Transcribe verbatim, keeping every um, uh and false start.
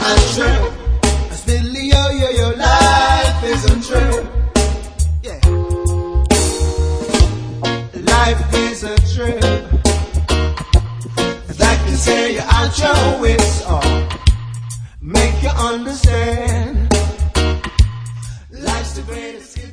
a trip. Fiddly yo yo yo, life is a trip. Yeah. Life is a trip that can tear you out your wits or make you understand life's the greatest gift.